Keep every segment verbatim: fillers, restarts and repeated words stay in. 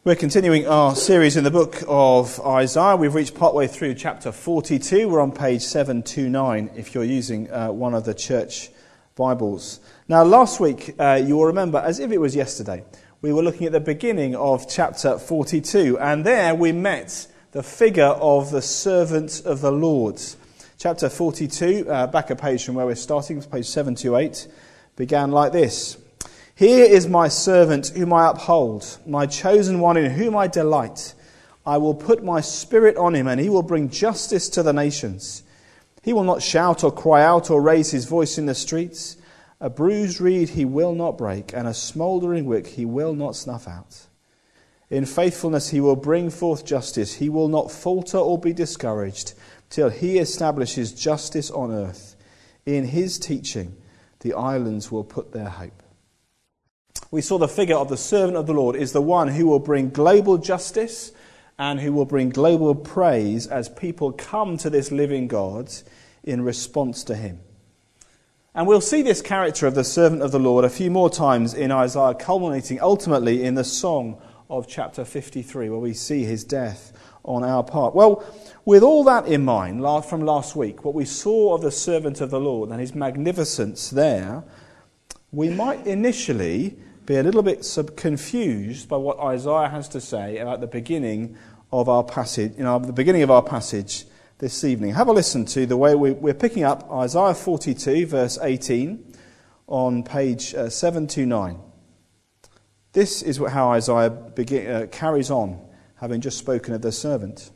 We're continuing our series in the book of Isaiah. We've reached partway through chapter forty-two. We're on page seven twenty-nine if you're using uh, one of the church Bibles. Now, last week, uh, you will remember, as if it was yesterday, we were looking at the beginning of chapter forty-two, and there we met the figure of the servant of the Lord. Chapter forty-two, uh, back a page from where we're starting, page seven twenty-eight, began like this. Here is my servant whom I uphold, my chosen one in whom I delight. I will put my spirit on him, and he will bring justice to the nations. He will not shout or cry out or raise his voice in the streets. A bruised reed he will not break, and a smouldering wick he will not snuff out. In faithfulness he will bring forth justice. He will not falter or be discouraged till he establishes justice on earth. In his teaching the islands will put their hope. We saw the figure of the servant of the Lord is the one who will bring global justice and who will bring global praise as people come to this living God in response to him. And we'll see this character of the servant of the Lord a few more times in Isaiah, culminating ultimately in the song of chapter fifty-three, where we see his death on our part. Well, with all that in mind, from last week, what we saw of the servant of the Lord and his magnificence there, we might initially be a little bit sub- confused by what Isaiah has to say about the beginning of our passage, you know, the beginning of our passage this evening. Have a listen to the way we, we're picking up Isaiah forty-two, verse eighteen, on page uh, seven twenty-nine. This is what, how Isaiah begin, uh, carries on, having just spoken of the servant.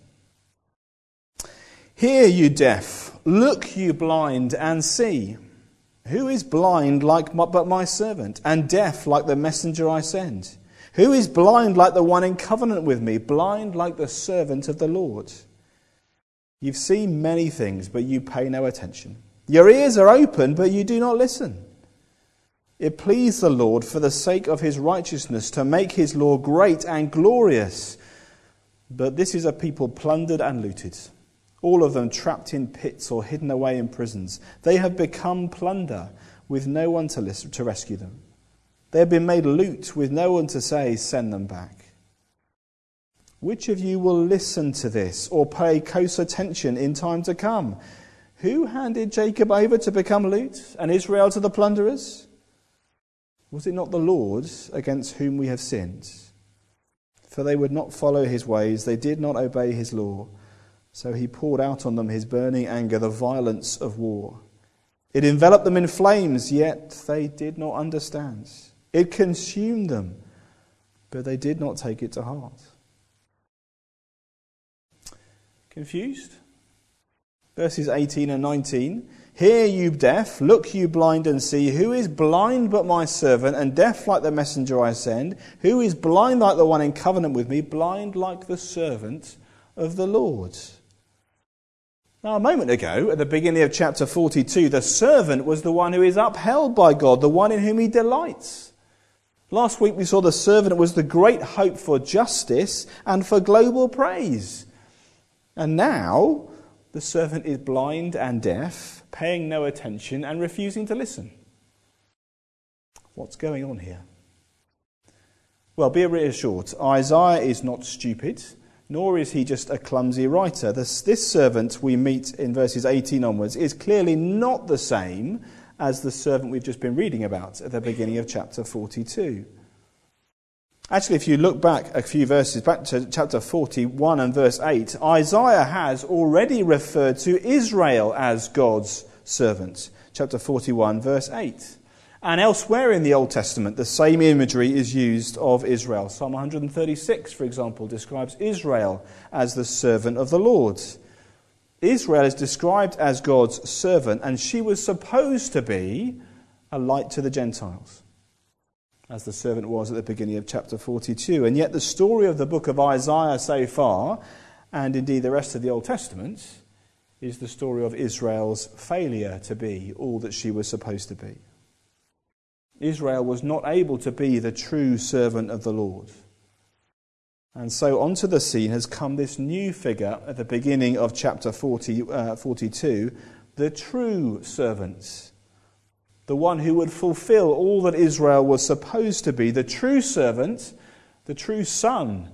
Hear, you deaf, look, you blind, and see. Who is blind like my, but my servant, and deaf like the messenger I send? Who is blind like the one in covenant with me, blind like the servant of the Lord? You've seen many things, but you pay no attention. Your ears are open, but you do not listen. It pleased the Lord for the sake of his righteousness to make his law great and glorious. But this is a people plundered and looted, all of them trapped in pits or hidden away in prisons. They have become plunder with no one to listen, to rescue them. They have been made loot with no one to say, send them back. Which of you will listen to this or pay close attention in time to come? Who handed Jacob over to become loot and Israel to the plunderers? Was it not the Lord against whom we have sinned? For they would not follow his ways, they did not obey his law. So he poured out on them his burning anger, the violence of war. It enveloped them in flames, yet they did not understand. It consumed them, but they did not take it to heart. Confused? Verses eighteen and nineteen. Hear, you deaf, look, you blind, and see. Who is blind but my servant, and deaf like the messenger I send? Who is blind like the one in covenant with me, blind like the servant of the Lord? Now, a moment ago, at the beginning of chapter forty-two, the servant was the one who is upheld by God, the one in whom he delights. Last week we saw the servant was the great hope for justice and for global praise. And now, the servant is blind and deaf, paying no attention and refusing to listen. What's going on here? Well, be reassured, Isaiah is not stupid, nor is he just a clumsy writer. This, this servant we meet in verses eighteen onwards is clearly not the same as the servant we've just been reading about at the beginning of chapter forty-two. Actually, if you look back a few verses, back to chapter forty-one and verse eight, Isaiah has already referred to Israel as God's servant. Chapter forty-one, verse eight. And elsewhere in the Old Testament, the same imagery is used of Israel. Psalm one thirty-six, for example, describes Israel as the servant of the Lord. Israel is described as God's servant, and she was supposed to be a light to the Gentiles, as the servant was at the beginning of chapter forty-two. And yet the story of the book of Isaiah so far, and indeed the rest of the Old Testament, is the story of Israel's failure to be all that she was supposed to be. Israel was not able to be the true servant of the Lord. And so onto the scene has come this new figure at the beginning of chapter forty, uh, forty-two, the true servant, the one who would fulfill all that Israel was supposed to be, the true servant, the true son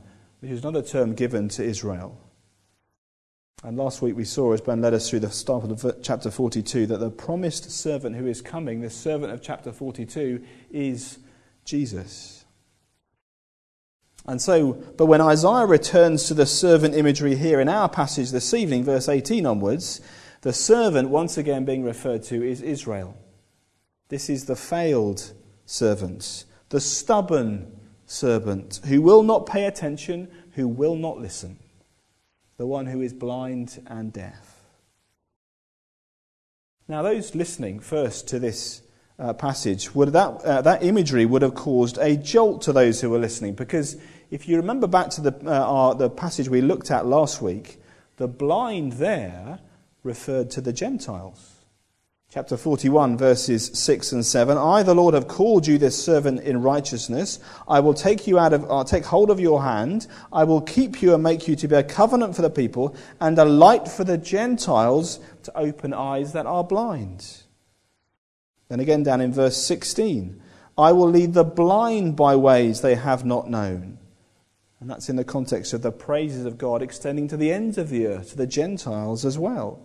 which is another term given to Israel. And last week we saw, as Ben led us through the start of chapter forty-two, that the promised servant who is coming, the servant of chapter forty-two, is Jesus. And so, but when Isaiah returns to the servant imagery here in our passage this evening, verse eighteen onwards, the servant once again being referred to is Israel. This is the failed servant, the stubborn servant, who will not pay attention, who will not listen, the one who is blind and deaf. Now, those listening first to this uh, passage, would that uh, that imagery would have caused a jolt to those who were listening, because if you remember back to the uh, our, the passage we looked at last week, the blind there referred to the Gentiles. Chapter forty-one, verses six and seven. I, the Lord, have called you this servant in righteousness. I will take you out of, I'll take hold of your hand. I will keep you and make you to be a covenant for the people and a light for the Gentiles, to open eyes that are blind. Then again down in verse sixteen. I will lead the blind by ways they have not known. And that's in the context of the praises of God extending to the ends of the earth, to the Gentiles as well.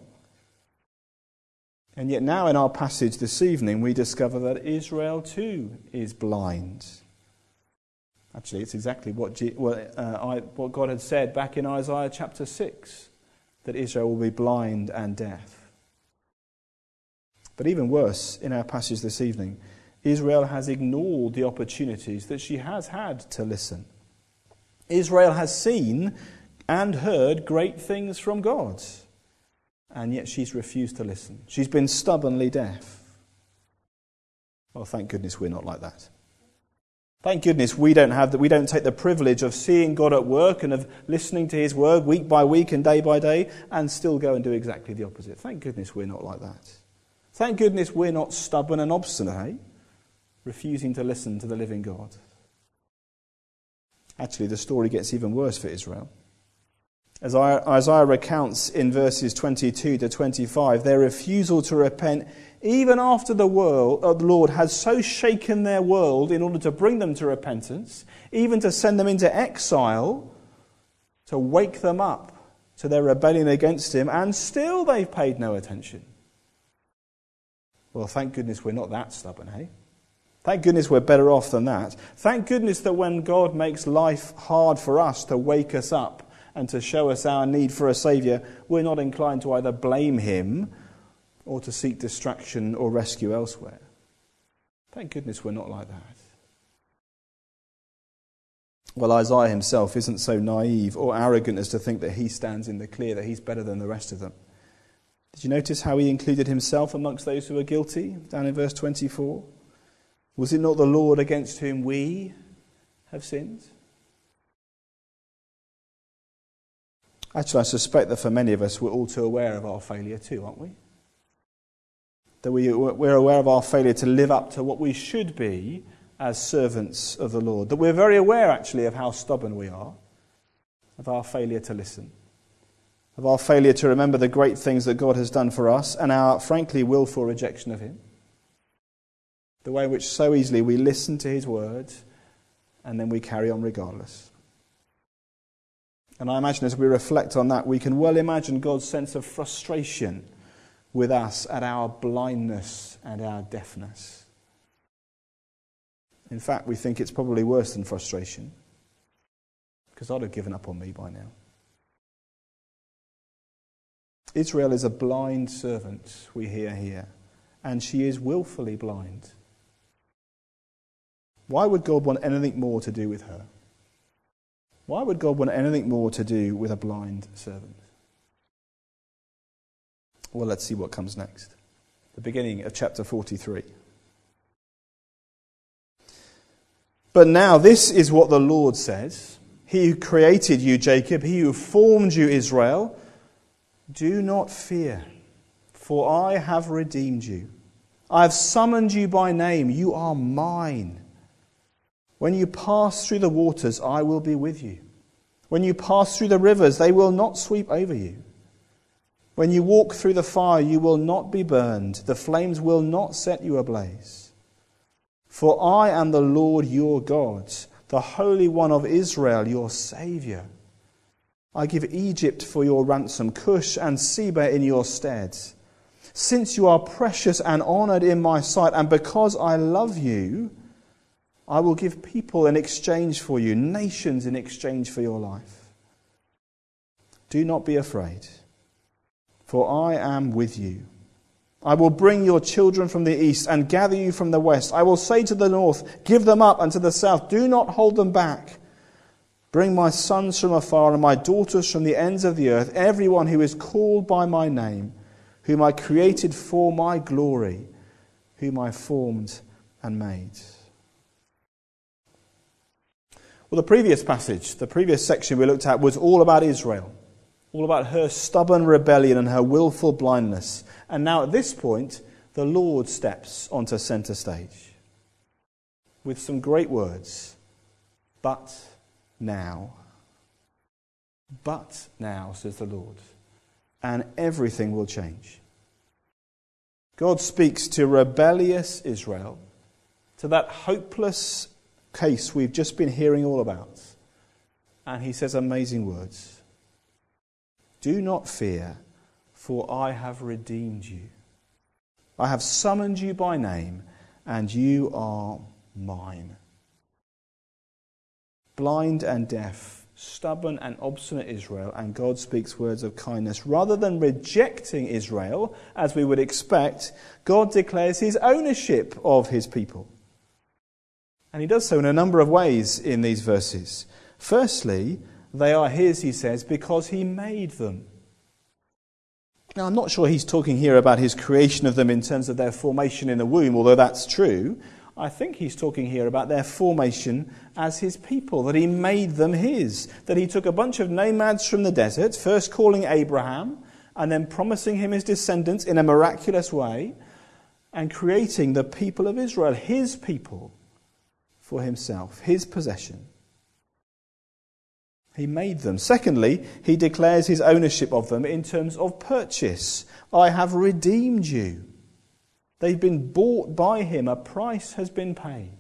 And yet now in our passage this evening we discover that Israel too is blind. Actually, it's exactly what, G- what, uh, I, what God had said back in Isaiah chapter six, that Israel will be blind and deaf. But even worse, in our passage this evening, Israel has ignored the opportunities that she has had to listen. Israel has seen and heard great things from God, and yet she's refused to listen. She's been stubbornly deaf. Well, thank goodness we're not like that. Thank goodness we don't have that. We don't take the privilege of seeing God at work and of listening to his word week by week and day by day and still go and do exactly the opposite. Thank goodness we're not like that. Thank goodness we're not stubborn and obstinate, eh? Refusing to listen to the living God. Actually, the story gets even worse for Israel. As Isaiah recounts in verses twenty-two to twenty-five, their refusal to repent, even after the, world, uh, the Lord has so shaken their world in order to bring them to repentance, even to send them into exile, to wake them up to their rebellion against him, and still they've paid no attention. Well, thank goodness we're not that stubborn, eh? Thank goodness we're better off than that. Thank goodness that when God makes life hard for us to wake us up and to show us our need for a Saviour, we're not inclined to either blame him or to seek distraction or rescue elsewhere. Thank goodness we're not like that. Well, Isaiah himself isn't so naive or arrogant as to think that he stands in the clear, that he's better than the rest of them. Did you notice how he included himself amongst those who are guilty, down in verse twenty-four? Was it not the Lord against whom we have sinned? Actually, I suspect that for many of us, we're all too aware of our failure too, aren't we? That we, we're aware of our failure to live up to what we should be as servants of the Lord. That we're very aware, actually, of how stubborn we are, of our failure to listen, of our failure to remember the great things that God has done for us, and our, frankly, willful rejection of him. The way in which so easily we listen to his word and then we carry on regardless. And I imagine as we reflect on that, we can well imagine God's sense of frustration with us at our blindness and our deafness. In fact, we think it's probably worse than frustration, because I'd have given up on me by now. Israel is a blind servant, we hear here, and she is willfully blind. Why would God want anything more to do with her? Why would God want anything more to do with a blind servant? Well, let's see what comes next. The beginning of chapter forty-three. But now this is what the Lord says. He who created you, Jacob, he who formed you, Israel, do not fear, for I have redeemed you. I have summoned you by name. You are mine. When you pass through the waters, I will be with you. When you pass through the rivers, they will not sweep over you. When you walk through the fire, you will not be burned. The flames will not set you ablaze. For I am the Lord your God, the Holy One of Israel, your Saviour. I give Egypt for your ransom, Cush and Seba in your stead. Since you are precious and honoured in my sight, and because I love you, I will give people in exchange for you, nations in exchange for your life. Do not be afraid, for I am with you. I will bring your children from the east and gather you from the west. I will say to the north, give them up, and to the south, do not hold them back. Bring my sons from afar and my daughters from the ends of the earth, everyone who is called by my name, whom I created for my glory, whom I formed and made. Well, the previous passage, the previous section we looked at was all about Israel, all about her stubborn rebellion and her willful blindness. And now at this point, the Lord steps onto centre stage with some great words. But now, but now, says the Lord, and everything will change. God speaks to rebellious Israel, to that hopeless case we've just been hearing all about. And he says amazing words. Do not fear, for I have redeemed you. I have summoned you by name, and you are mine. Blind and deaf, stubborn and obstinate Israel, and God speaks words of kindness. Rather than rejecting Israel, as we would expect, God declares his ownership of his people. And he does so in a number of ways in these verses. Firstly, they are his, he says, because he made them. Now, I'm not sure he's talking here about his creation of them in terms of their formation in the womb, although that's true. I think he's talking here about their formation as his people, that he made them his, that he took a bunch of nomads from the desert, first calling Abraham, and then promising him his descendants in a miraculous way, and creating the people of Israel, his people, for himself, his possession. He made them. Secondly, he declares his ownership of them in terms of purchase. I have redeemed you. They've been bought by him. A price has been paid.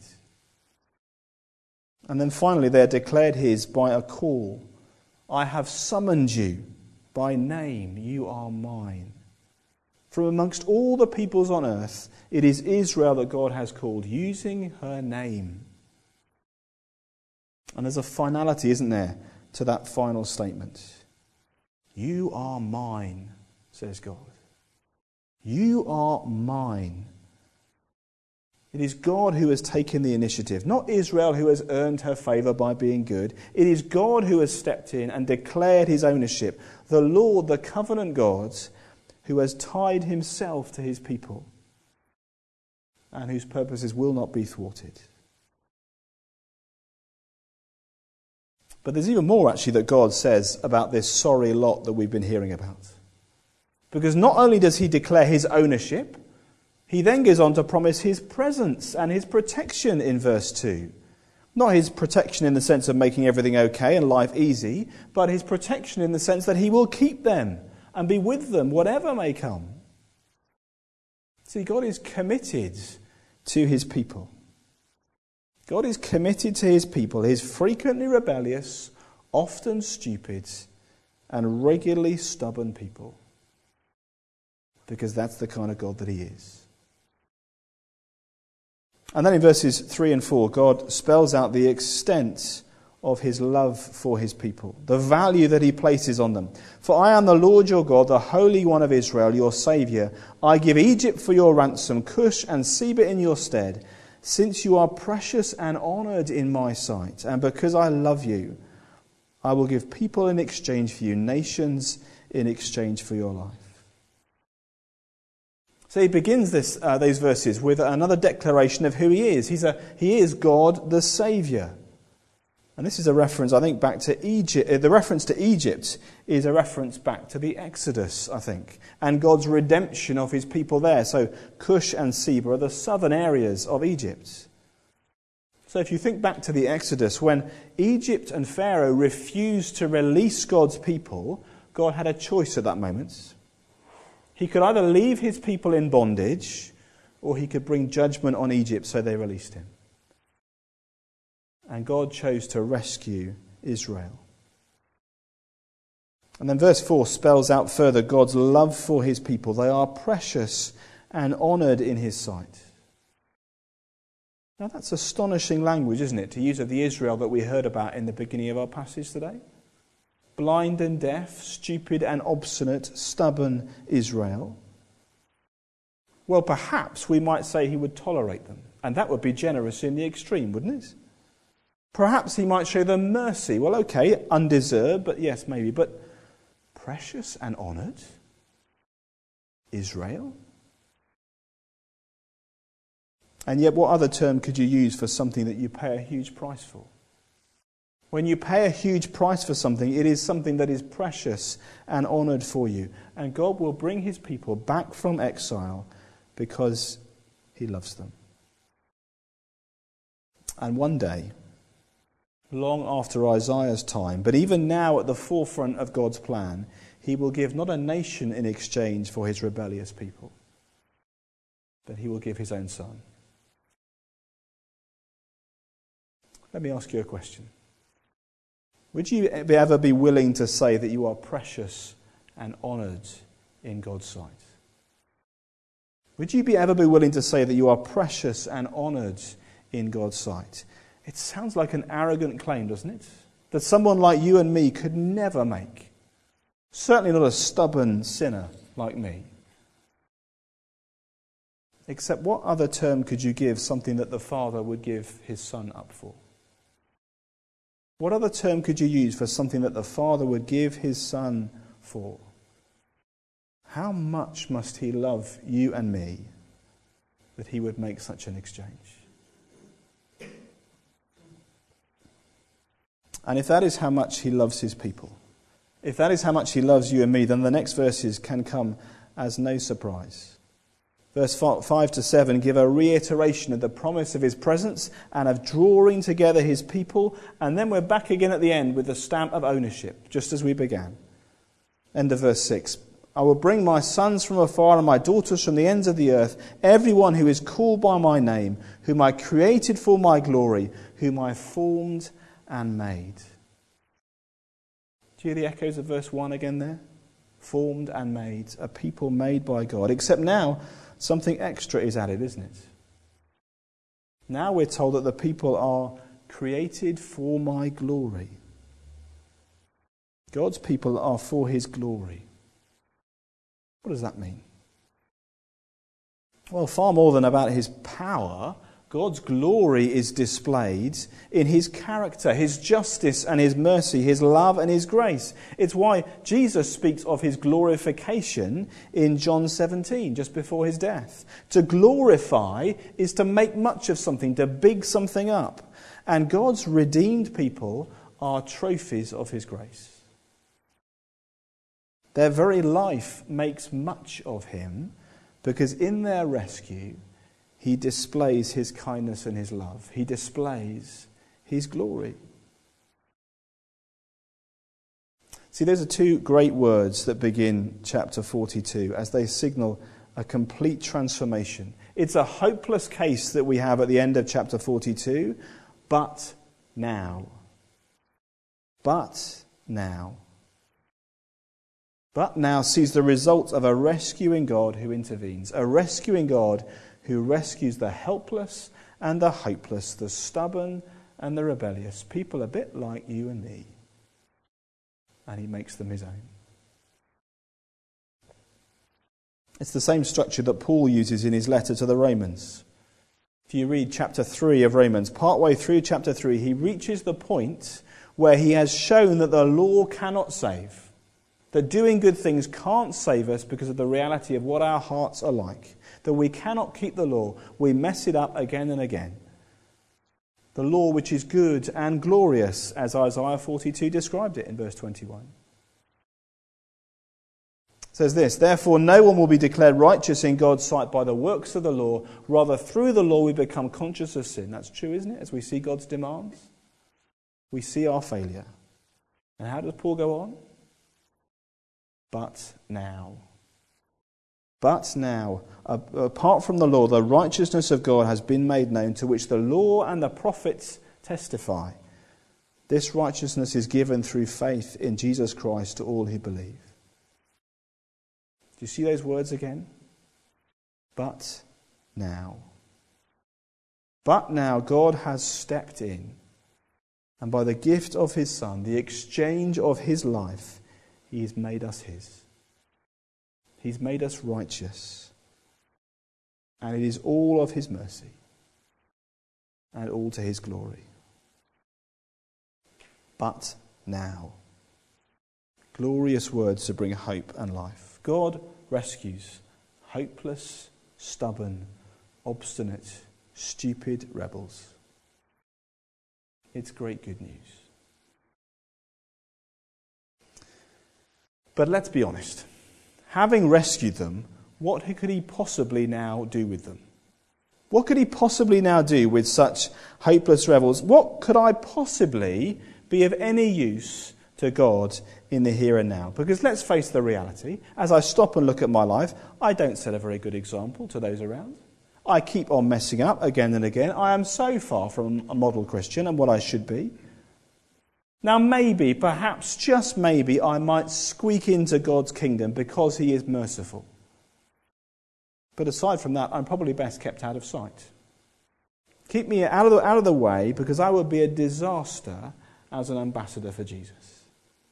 And then finally, they're declared his by a call. I have summoned you by name. You are mine. From amongst all the peoples on earth, it is Israel that God has called, using her name. And there's a finality, isn't there, to that final statement. You are mine, says God. You are mine. It is God who has taken the initiative, not Israel who has earned her favour by being good. It is God who has stepped in and declared his ownership. The Lord, the covenant God, who has tied himself to his people and whose purposes will not be thwarted. But there's even more, actually, that God says about this sorry lot that we've been hearing about. Because not only does he declare his ownership, he then goes on to promise his presence and his protection in verse two. Not his protection in the sense of making everything okay and life easy, but his protection in the sense that he will keep them and be with them, whatever may come. See, God is committed to his people. God is committed to his people, his frequently rebellious, often stupid, and regularly stubborn people. Because that's the kind of God that he is. And then in verses three and four, God spells out the extent of his love for his people, the value that he places on them. For I am the Lord your God, the Holy One of Israel, your Saviour. I give Egypt for your ransom, Cush and Seba in your stead. Since you are precious and honoured in my sight, and because I love you, I will give people in exchange for you, nations in exchange for your life. So he begins this uh, these verses with another declaration of who he is. He's a, he is God the Saviour. And this is a reference, I think, back to Egypt. The reference to Egypt is a reference back to the Exodus, I think, and God's redemption of his people there. So Cush and Seba are the southern areas of Egypt. So if you think back to the Exodus, when Egypt and Pharaoh refused to release God's people, God had a choice at that moment. He could either leave his people in bondage, or he could bring judgment on Egypt, so they released him. And God chose to rescue Israel. And then verse four spells out further God's love for his people. They are precious and honoured in his sight. Now that's astonishing language, isn't it, to use of the Israel that we heard about in the beginning of our passage today? Blind and deaf, stupid and obstinate, stubborn Israel. Well, perhaps we might say he would tolerate them. And that would be generous in the extreme, wouldn't it? Perhaps he might show them mercy. Well, okay, undeserved, but yes, maybe. But precious and honoured? Israel? And yet, what other term could you use for something that you pay a huge price for? When you pay a huge price for something, it is something that is precious and honoured for you. And God will bring his people back from exile because he loves them. And one day, long after Isaiah's time, but even now at the forefront of God's plan, he will give not a nation in exchange for his rebellious people, but he will give his own son. Let me ask you a question. Would you ever be willing to say that you are precious and honoured in God's sight? Would you be ever be willing to say that you are precious and honoured in God's sight? It sounds like an arrogant claim, doesn't it? That someone like you and me could never make. Certainly not a stubborn sinner like me. Except what other term could you give something that the Father would give his Son up for? What other term could you use for something that the Father would give his Son for? How much must he love you and me that he would make such an exchange? And if that is how much he loves his people, if that is how much he loves you and me, then the next verses can come as no surprise. Verse five to seven give a reiteration of the promise of his presence and of drawing together his people. And then we're back again at the end with the stamp of ownership, just as we began. End of verse six. I will bring my sons from afar and my daughters from the ends of the earth, everyone who is called by my name, whom I created for my glory, whom I formed and made. Do you hear the echoes of verse one again there? Formed and made, a people made by God. Except now, something extra is added, isn't it? Now we're told that the people are created for my glory. God's people are for his glory. What does that mean? Well, far more than about his power, God's glory is displayed in his character, his justice and his mercy, his love and his grace. It's why Jesus speaks of his glorification in John seventeen, just before his death. To glorify is to make much of something, to big something up. And God's redeemed people are trophies of his grace. Their very life makes much of him, because in their rescue, he displays his kindness and his love. He displays his glory. See, those are two great words that begin chapter forty-two as they signal a complete transformation. It's a hopeless case that we have at the end of chapter forty-two, but now. But now. But now sees the result of a rescuing God who intervenes. A rescuing God who rescues the helpless and the hopeless, the stubborn and the rebellious, people a bit like you and me. And he makes them his own. It's the same structure that Paul uses in his letter to the Romans. If you read chapter three of Romans, partway through chapter three, he reaches the point where he has shown that the law cannot save. That doing good things can't save us because of the reality of what our hearts are like. That we cannot keep the law. We mess it up again and again. The law which is good and glorious, as Isaiah forty-two described it in verse twenty-one. It says this, therefore no one will be declared righteous in God's sight by the works of the law. Rather through the law we become conscious of sin. That's true, isn't it? As we see God's demands, we see our failure. And how does Paul go on? But now. But now, apart from the law, the righteousness of God has been made known, to which the law and the prophets testify. This righteousness is given through faith in Jesus Christ to all who believe. Do you see those words again? But now. But now God has stepped in, and by the gift of his Son, the exchange of his life, he has made us his. He's made us righteous. And it is all of his mercy and all to his glory. But now. Glorious words to bring hope and life. God rescues hopeless, stubborn, obstinate, stupid rebels. It's great good news. But let's be honest. Having rescued them, what could he possibly now do with them? What could he possibly now do with such hopeless rebels? What could I possibly be of any use to God in the here and now? Because let's face the reality. As I stop and look at my life, I don't set a very good example to those around. I keep on messing up again and again. I am so far from a model Christian and what I should be. Now maybe, perhaps just maybe, I might squeak into God's kingdom because he is merciful. But aside from that, I'm probably best kept out of sight. Keep me out of the, out of the way, because I would be a disaster as an ambassador for Jesus.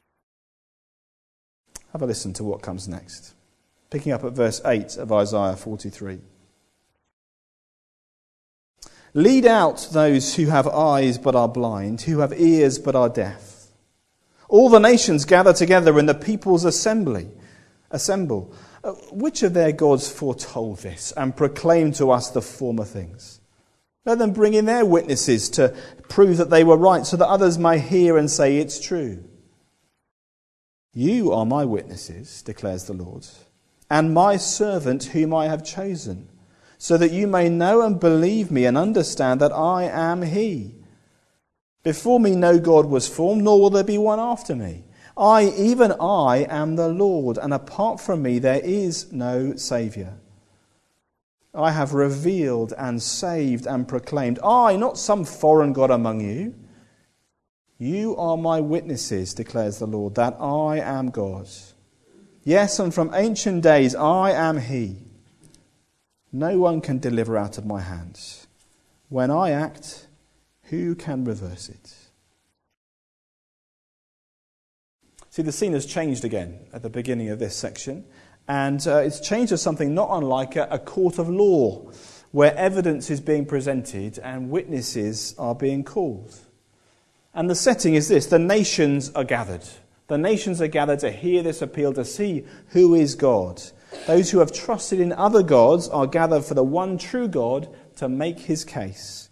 Have a listen to what comes next. Picking up at verse eight of Isaiah forty-three. Lead out those who have eyes but are blind, who have ears but are deaf. All the nations gather together in the people's assembly. Assemble. Uh, which of their gods foretold this and proclaimed to us the former things? Let them bring in their witnesses to prove that they were right, so that others may hear and say it's true. You are my witnesses, declares the Lord, and my servant whom I have chosen, so that you may know and believe me and understand that I am he. Before me no God was formed, nor will there be one after me. I, even I, am the Lord, and apart from me there is no Saviour. I have revealed and saved and proclaimed. I, not some foreign God among you. You are my witnesses, declares the Lord, that I am God. Yes, and from ancient days I am he. No one can deliver out of my hands. When I act, who can reverse it? See, the scene has changed again at the beginning of this section, and uh, it's changed to something not unlike a, a court of law, where evidence is being presented and witnesses are being called. And the setting is this: the nations are gathered. The nations are gathered to hear this appeal, to see who is God. Those who have trusted in other gods are gathered for the one true God to make his case.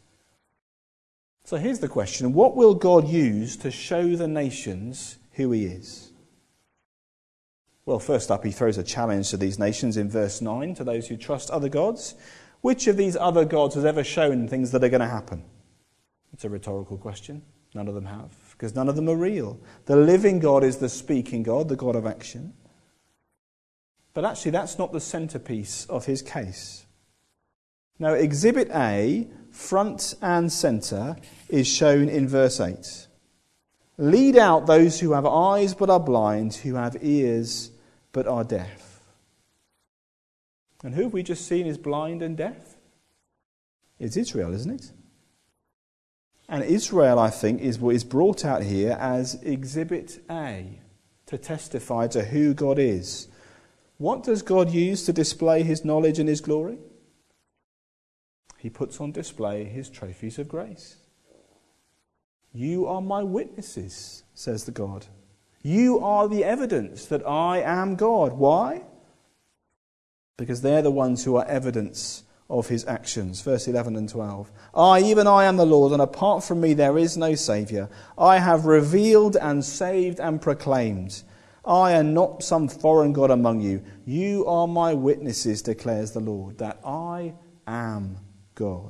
So here's the question: what will God use to show the nations who he is? Well, first up, he throws a challenge to these nations in verse nine, to those who trust other gods. Which of these other gods has ever shown things that are going to happen? It's a rhetorical question. None of them have, because none of them are real. The living God is the speaking God, the God of action. But actually, that's not the centerpiece of his case. Now, Exhibit A, front and center, is shown in verse eight. Lead out those who have eyes but are blind, who have ears but are deaf. And who have we just seen is blind and deaf? It's Israel, isn't it? And Israel, I think, is what is brought out here as Exhibit A, to testify to who God is. What does God use to display his knowledge and his glory? He puts on display his trophies of grace. You are my witnesses, says the God. You are the evidence that I am God. Why? Because they're the ones who are evidence of his actions. Verse eleven and twelve. I, even I, am the Lord, and apart from me there is no Saviour. I have revealed and saved and proclaimed. I am not some foreign God among you. You are my witnesses, declares the Lord, that I am God.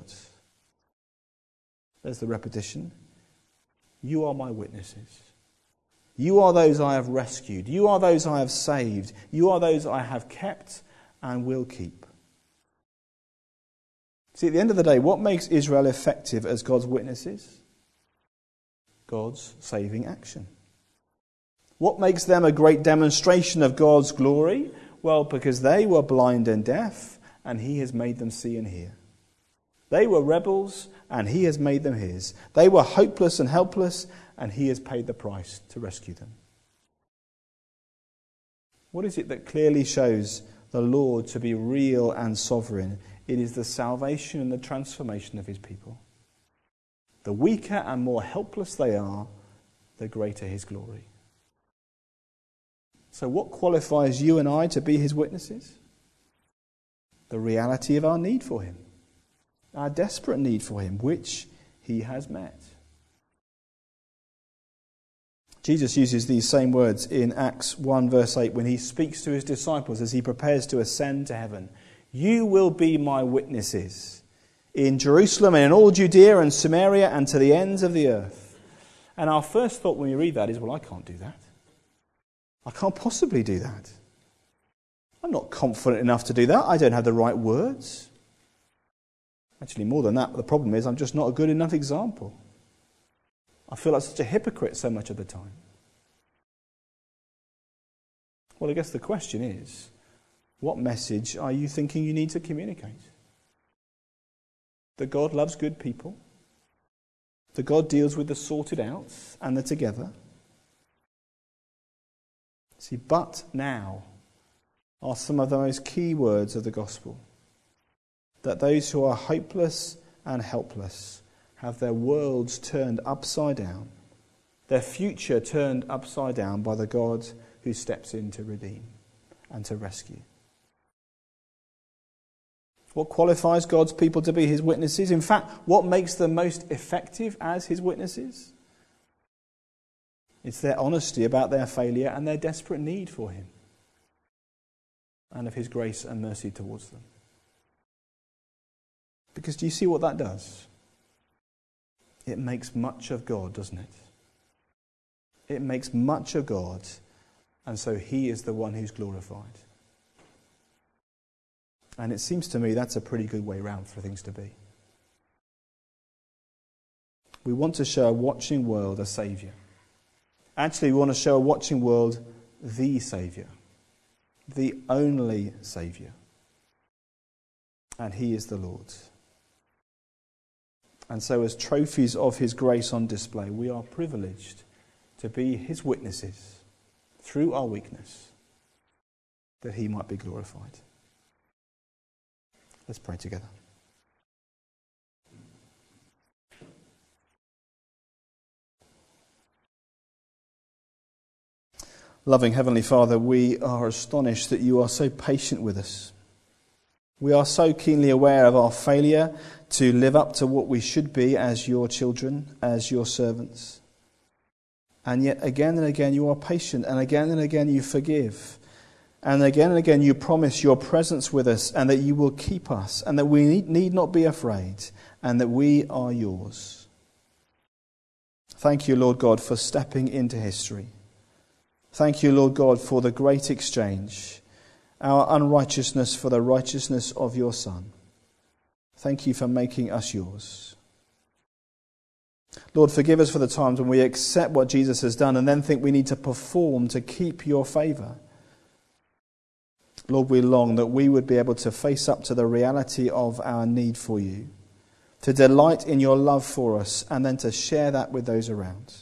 There's the repetition. You are my witnesses. You are those I have rescued. You are those I have saved. You are those I have kept and will keep. See, at the end of the day, what makes Israel effective as God's witnesses? God's saving action. What makes them a great demonstration of God's glory? Well, because they were blind and deaf, and he has made them see and hear. They were rebels, and he has made them his. They were hopeless and helpless, and he has paid the price to rescue them. What is it that clearly shows the Lord to be real and sovereign? It is the salvation and the transformation of his people. The weaker and more helpless they are, the greater his glory. So what qualifies you and I to be his witnesses? The reality of our need for him. Our desperate need for him, which he has met. Jesus uses these same words in Acts one verse eight when he speaks to his disciples as he prepares to ascend to heaven. You will be my witnesses in Jerusalem and in all Judea and Samaria and to the ends of the earth. And our first thought when we read that is, well, I can't do that. I can't possibly do that. I'm not confident enough to do that. I don't have the right words. Actually, more than that, the problem is I'm just not a good enough example. I feel like such a hypocrite so much of the time. Well, I guess the question is, what message are you thinking you need to communicate? That God loves good people? That God deals with the sorted out and the together? See, but now are some of the most key words of the gospel. That those who are hopeless and helpless have their worlds turned upside down, their future turned upside down by the God who steps in to redeem and to rescue. What qualifies God's people to be his witnesses? In fact, what makes them most effective as his witnesses? It's their honesty about their failure and their desperate need for him and of his grace and mercy towards them. Because do you see what that does? It makes much of God, doesn't it? It makes much of God, and so he is the one who's glorified. And it seems to me that's a pretty good way round for things to be. We want to show a watching world a saviour. Actually, we want to show a watching world the Saviour, the only Saviour. And he is the Lord. And so as trophies of his grace on display, we are privileged to be his witnesses through our weakness, that he might be glorified. Let's pray together. Loving Heavenly Father, we are astonished that you are so patient with us. We are so keenly aware of our failure to live up to what we should be as your children, as your servants. And yet again and again you are patient, and again and again you forgive. And again and again you promise your presence with us, and that you will keep us, and that we need, need not be afraid, and that we are yours. Thank you, Lord God, for stepping into history. Thank you, Lord God, for the great exchange, our unrighteousness for the righteousness of your Son. Thank you for making us yours. Lord, forgive us for the times when we accept what Jesus has done and then think we need to perform to keep your favour. Lord, we long that we would be able to face up to the reality of our need for you, to delight in your love for us, and then to share that with those around.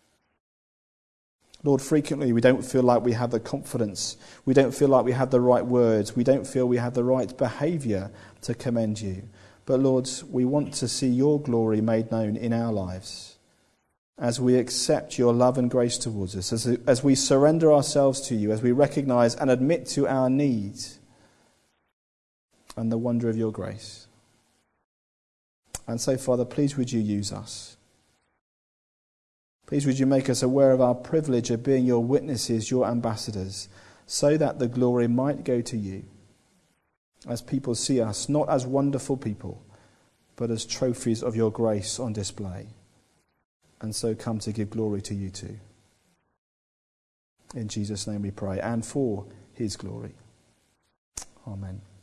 Lord, frequently we don't feel like we have the confidence, we don't feel like we have the right words, we don't feel we have the right behaviour to commend you. But Lord, we want to see your glory made known in our lives as we accept your love and grace towards us, as, as we surrender ourselves to you, as we recognise and admit to our needs and the wonder of your grace. And so, Father, please would you use us. Please would you make us aware of our privilege of being your witnesses, your ambassadors, so that the glory might go to you, as people see us not as wonderful people, but as trophies of your grace on display, and so come to give glory to you too. In Jesus' name we pray, and for his glory. Amen.